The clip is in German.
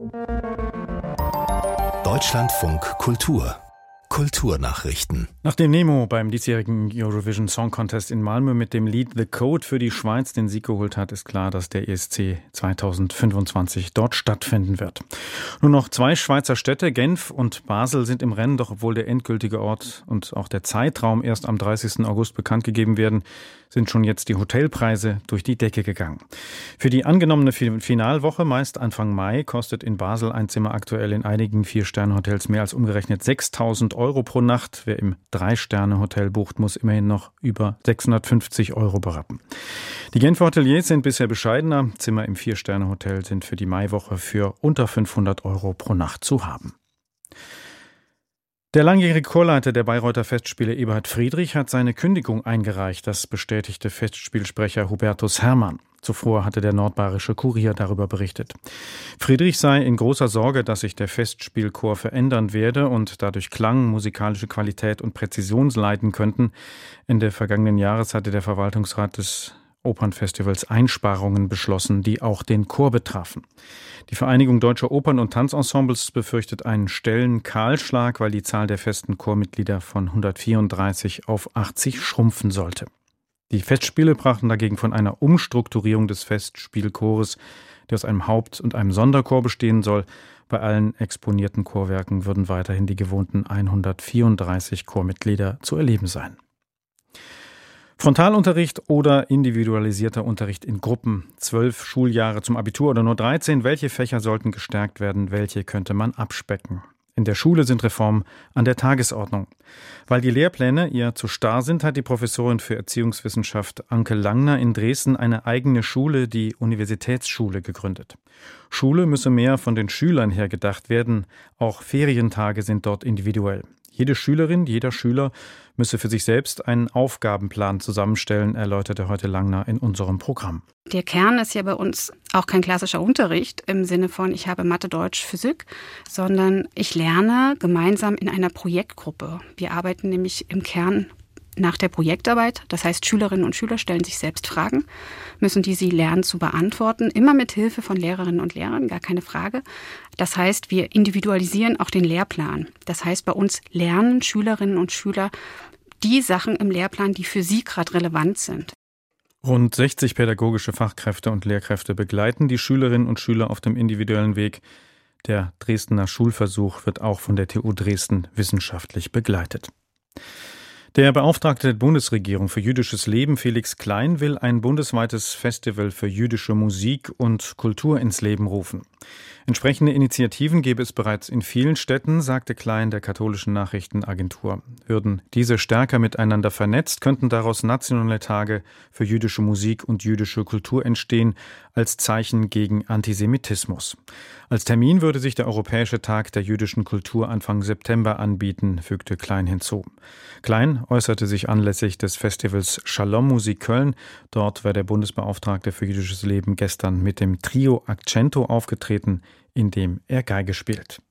Deutschlandfunk Kultur. Kulturnachrichten. Nachdem Nemo beim diesjährigen Eurovision Song Contest in Malmö mit dem Lied The Code für die Schweiz den Sieg geholt hat, ist klar, dass der ESC 2025 dort stattfinden wird. Nur noch 2 Schweizer Städte, Genf und Basel, sind im Rennen, doch obwohl der endgültige Ort und auch der Zeitraum erst am 30. August bekannt gegeben werden, sind schon jetzt die Hotelpreise durch die Decke gegangen. Für die angenommene Finalwoche, meist Anfang Mai, kostet in Basel ein Zimmer aktuell in einigen 4-Sterne-Hotels mehr als umgerechnet 6.000 Euro pro Nacht. Wer im 3-Sterne-Hotel bucht, muss immerhin noch über 650 Euro berappen. Die Genfer Hoteliers sind bisher bescheidener. Zimmer im 4-Sterne-Hotel sind für die Maiwoche für unter 500 Euro pro Nacht zu haben. Der langjährige Chorleiter der Bayreuther Festspiele Eberhard Friedrich hat seine Kündigung eingereicht. Das bestätigte Festspielsprecher Hubertus Herrmann. Zuvor hatte der Nordbayerische Kurier darüber berichtet. Friedrich sei in großer Sorge, dass sich der Festspielchor verändern werde und dadurch Klang, musikalische Qualität und Präzision leiden könnten. Ende vergangenen Jahres hatte der Verwaltungsrat des Opernfestivals Einsparungen beschlossen, die auch den Chor betrafen. Die Vereinigung Deutscher Opern- und Tanzensembles befürchtet einen Stellenkahlschlag, weil die Zahl der festen Chormitglieder von 134 auf 80 schrumpfen sollte. Die Festspiele brachten dagegen von einer Umstrukturierung des Festspielchores, der aus einem Haupt- und einem Sonderchor bestehen soll. Bei allen exponierten Chorwerken würden weiterhin die gewohnten 134 Chormitglieder zu erleben sein. Frontalunterricht oder individualisierter Unterricht in Gruppen. 12 Schuljahre zum Abitur oder nur 13. Welche Fächer sollten gestärkt werden? Welche könnte man abspecken? In der Schule sind Reformen an der Tagesordnung. Weil die Lehrpläne eher zu starr sind, hat die Professorin für Erziehungswissenschaft Anke Langner in Dresden eine eigene Schule, die Universitätsschule, gegründet. Schule müsse mehr von den Schülern her gedacht werden. Auch Ferientage sind dort individuell. Jede Schülerin, jeder Schüler müsse für sich selbst einen Aufgabenplan zusammenstellen, erläuterte heute Langner in unserem Programm. Der Kern ist ja bei uns auch kein klassischer Unterricht im Sinne von ich habe Mathe, Deutsch, Physik, sondern ich lerne gemeinsam in einer Projektgruppe. Wir arbeiten nämlich im Kern nach der Projektarbeit. Das heißt, Schülerinnen und Schüler stellen sich selbst Fragen, müssen die sie lernen zu beantworten, immer mit Hilfe von Lehrerinnen und Lehrern, gar keine Frage. Das heißt, wir individualisieren auch den Lehrplan. Das heißt, bei uns lernen Schülerinnen und Schüler die Sachen im Lehrplan, die für sie gerade relevant sind. Rund 60 pädagogische Fachkräfte und Lehrkräfte begleiten die Schülerinnen und Schüler auf dem individuellen Weg. Der Dresdner Schulversuch wird auch von der TU Dresden wissenschaftlich begleitet. Der Beauftragte der Bundesregierung für jüdisches Leben, Felix Klein, will ein bundesweites Festival für jüdische Musik und Kultur ins Leben rufen. Entsprechende Initiativen gäbe es bereits in vielen Städten, sagte Klein der katholischen Nachrichtenagentur. Würden diese stärker miteinander vernetzt, könnten daraus nationale Tage für jüdische Musik und jüdische Kultur entstehen, als Zeichen gegen Antisemitismus. Als Termin würde sich der Europäische Tag der jüdischen Kultur Anfang September anbieten, fügte Klein hinzu. Klein äußerte sich anlässlich des Festivals Shalom Musik Köln. Dort war der Bundesbeauftragte für jüdisches Leben gestern mit dem Trio Accento aufgetreten, in dem er Geige spielt.